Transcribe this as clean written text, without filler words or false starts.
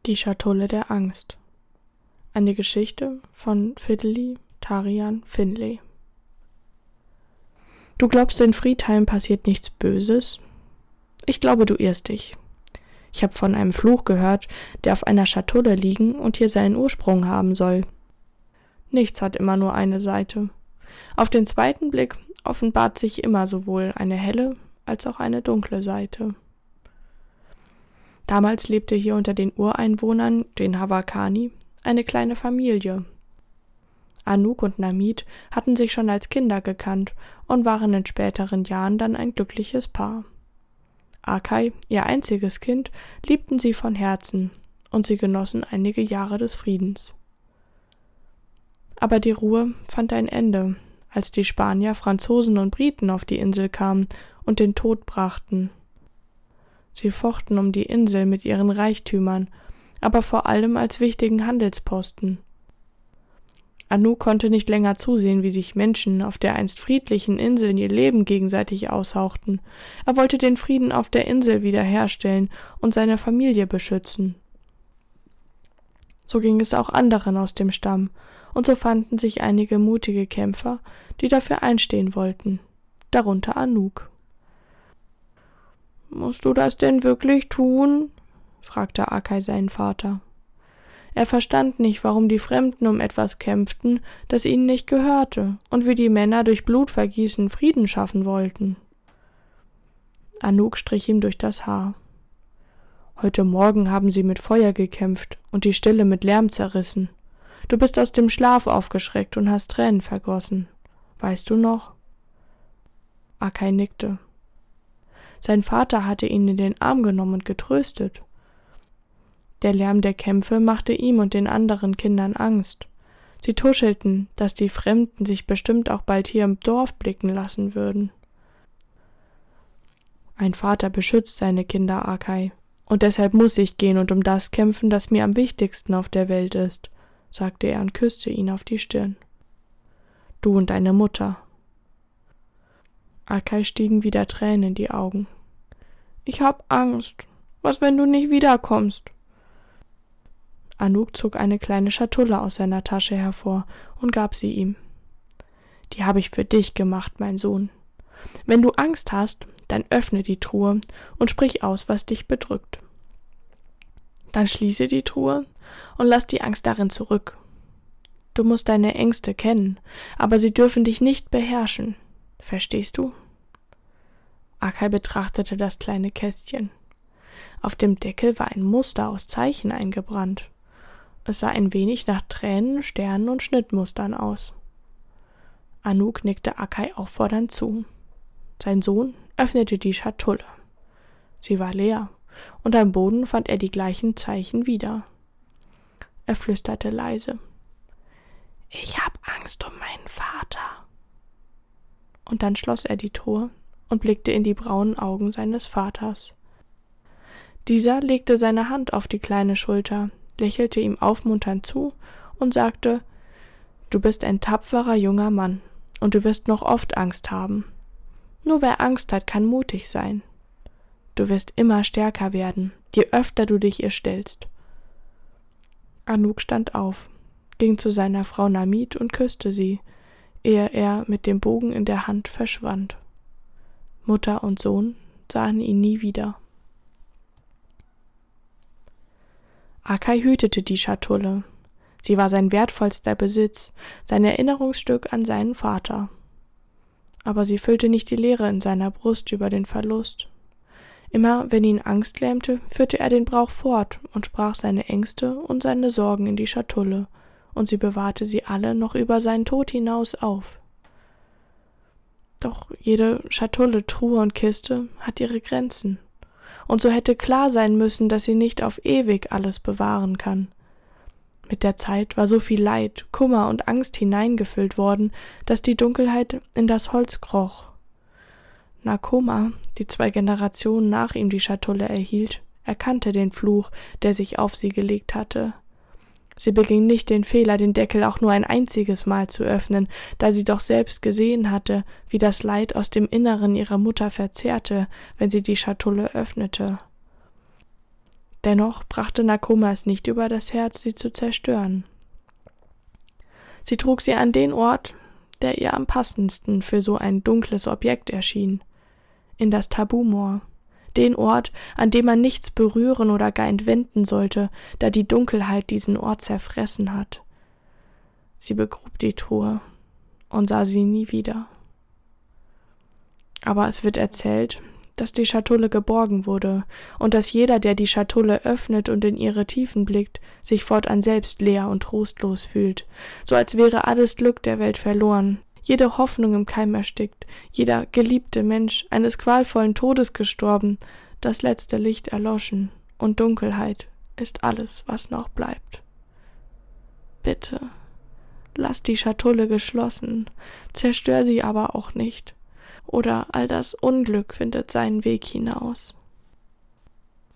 Die Schatulle der Angst. Eine Geschichte von Fiddly Tarian Finlay. Du glaubst, in Friedheim passiert nichts Böses? Ich glaube, du irrst dich. Ich habe von einem Fluch gehört, der auf einer Schatulle liegen und hier seinen Ursprung haben soll. Nichts hat immer nur eine Seite. Auf den zweiten Blick offenbart sich immer sowohl eine helle als auch eine dunkle Seite. Damals lebte hier unter den Ureinwohnern, den Havakani, eine kleine Familie. Anouk und Namit hatten sich schon als Kinder gekannt und waren in späteren Jahren dann ein glückliches Paar. Akay, ihr einziges Kind, liebten sie von Herzen und sie genossen einige Jahre des Friedens. Aber die Ruhe fand ein Ende, als die Spanier, Franzosen und Briten auf die Insel kamen und den Tod brachten. Sie fochten um die Insel mit ihren Reichtümern, aber vor allem als wichtigen Handelsposten. Anouk konnte nicht länger zusehen, wie sich Menschen auf der einst friedlichen Insel ihr Leben gegenseitig aushauchten. Er wollte den Frieden auf der Insel wiederherstellen und seine Familie beschützen. So ging es auch anderen aus dem Stamm, und so fanden sich einige mutige Kämpfer, die dafür einstehen wollten, darunter Anouk. »Musst du das denn wirklich tun?« fragte Akay seinen Vater. Er verstand nicht, warum die Fremden um etwas kämpften, das ihnen nicht gehörte, und wie die Männer durch Blutvergießen Frieden schaffen wollten. Anouk strich ihm durch das Haar. »Heute Morgen haben sie mit Feuer gekämpft und die Stille mit Lärm zerrissen. Du bist aus dem Schlaf aufgeschreckt und hast Tränen vergossen. Weißt du noch?« Akay nickte. Sein Vater hatte ihn in den Arm genommen und getröstet. Der Lärm der Kämpfe machte ihm und den anderen Kindern Angst. Sie tuschelten, dass die Fremden sich bestimmt auch bald hier im Dorf blicken lassen würden. »Ein Vater beschützt seine Kinder, Akay, und deshalb muss ich gehen und um das kämpfen, das mir am wichtigsten auf der Welt ist«, sagte er und küsste ihn auf die Stirn. »Du und deine Mutter.« Akay stiegen wieder Tränen in die Augen. »Ich hab Angst. Was, wenn du nicht wiederkommst?« Anouk zog eine kleine Schatulle aus seiner Tasche hervor und gab sie ihm. »Die habe ich für dich gemacht, mein Sohn. Wenn du Angst hast, dann öffne die Truhe und sprich aus, was dich bedrückt. Dann schließe die Truhe und lass die Angst darin zurück. Du musst deine Ängste kennen, aber sie dürfen dich nicht beherrschen. Verstehst du?« Akay betrachtete das kleine Kästchen. Auf dem Deckel war ein Muster aus Zeichen eingebrannt. Es sah ein wenig nach Tränen, Sternen und Schnittmustern aus. Anouk nickte Akay auffordernd zu. Sein Sohn öffnete die Schatulle. Sie war leer, und am Boden fand er die gleichen Zeichen wieder. Er flüsterte leise: »Ich hab Angst um meinen Vater.« Und dann schloss er die Truhe und blickte in die braunen Augen seines Vaters. Dieser legte seine Hand auf die kleine Schulter, lächelte ihm aufmunternd zu und sagte: »Du bist ein tapferer junger Mann, und du wirst noch oft Angst haben. Nur wer Angst hat, kann mutig sein. Du wirst immer stärker werden, je öfter du dich ihr stellst.« Anouk stand auf, ging zu seiner Frau Namit und küsste sie, ehe er mit dem Bogen in der Hand verschwand. Mutter und Sohn sahen ihn nie wieder. Akay hütete die Schatulle. Sie war sein wertvollster Besitz, sein Erinnerungsstück an seinen Vater. Aber sie füllte nicht die Leere in seiner Brust über den Verlust. Immer wenn ihn Angst lähmte, führte er den Brauch fort und sprach seine Ängste und seine Sorgen in die Schatulle, und sie bewahrte sie alle noch über seinen Tod hinaus auf. Doch jede Schatulle, Truhe und Kiste hat ihre Grenzen, und so hätte klar sein müssen, dass sie nicht auf ewig alles bewahren kann. Mit der Zeit war so viel Leid, Kummer und Angst hineingefüllt worden, dass die Dunkelheit in das Holz kroch. Nakoma, die 2 Generationen nach ihm die Schatulle erhielt, erkannte den Fluch, der sich auf sie gelegt hatte. Sie beging nicht den Fehler, den Deckel auch nur ein einziges Mal zu öffnen, da sie doch selbst gesehen hatte, wie das Leid aus dem Inneren ihrer Mutter verzehrte, wenn sie die Schatulle öffnete. Dennoch brachte Nakoma es nicht über das Herz, sie zu zerstören. Sie trug sie an den Ort, der ihr am passendsten für so ein dunkles Objekt erschien, in das Tabumoor, den Ort, an dem man nichts berühren oder gar entwenden sollte, da die Dunkelheit diesen Ort zerfressen hat. Sie begrub die Truhe und sah sie nie wieder. Aber es wird erzählt, dass die Schatulle geborgen wurde und dass jeder, der die Schatulle öffnet und in ihre Tiefen blickt, sich fortan selbst leer und trostlos fühlt, so als wäre alles Glück der Welt verloren, jede Hoffnung im Keim erstickt, jeder geliebte Mensch eines qualvollen Todes gestorben, das letzte Licht erloschen und Dunkelheit ist alles, was noch bleibt. Bitte, lass die Schatulle geschlossen, zerstör sie aber auch nicht, oder all das Unglück findet seinen Weg hinaus.